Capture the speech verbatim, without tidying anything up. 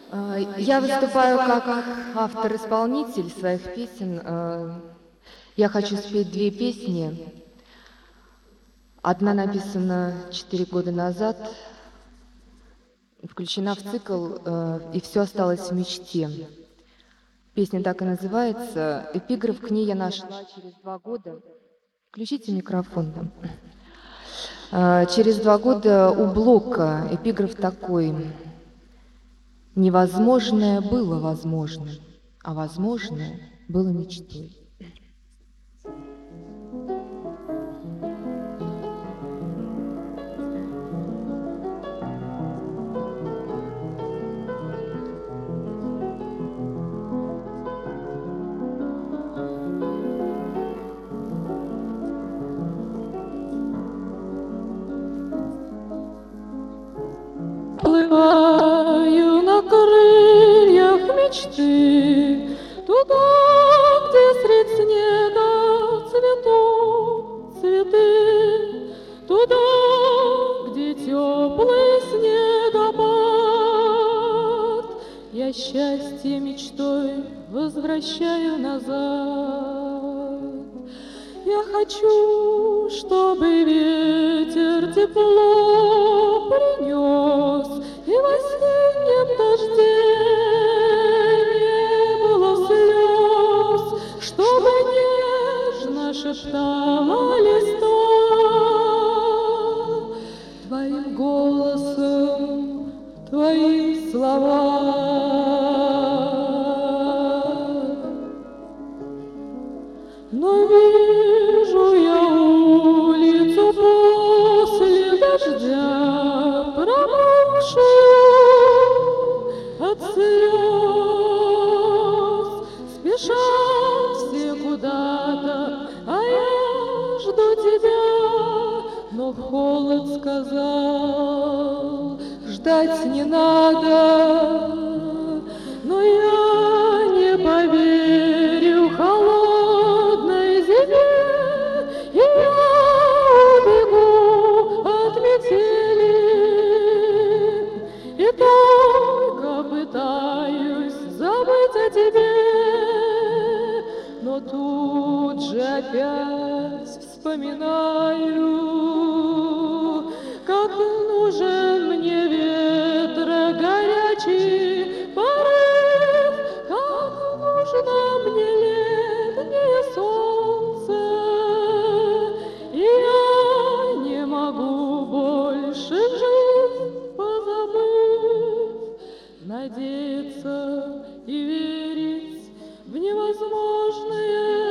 А, Я выступаю как автор-исполнитель своих песен. А, Я хочу спеть две песни. Одна написана четыре года назад, включена в цикл э, «И все осталось в мечте». Песня так и называется. Эпиграф к ней я нашла через два года. Включите микрофон там. А, Через два года у Блока эпиграф такой. Невозможное было возможным, а возможное было мечтой. Плываю на крыльях мечты туда, где средь снега цветут цветы, туда, где теплый снегопад. Я счастье мечтой возвращаю назад. Я хочу, чтобы ветер тепло принес, и в осеннем дожде не было слез, чтобы нежно шептала листва твоим голосом твои слова. Но вижу я улицу после дождя, промокшую от слез. Спешат все куда-то, а я жду тебя. Но холод сказал, ждать не надо. Но я не поверю холодной зиме, и я убегу от метели, и только пытаюсь забыть о тебе, но тут же опять вспоминаю, как нужен мне ветра горячий порыв, как нужно мне летнее солнце, и я не могу больше жить, позабыв, надеяться и верить в невозможное.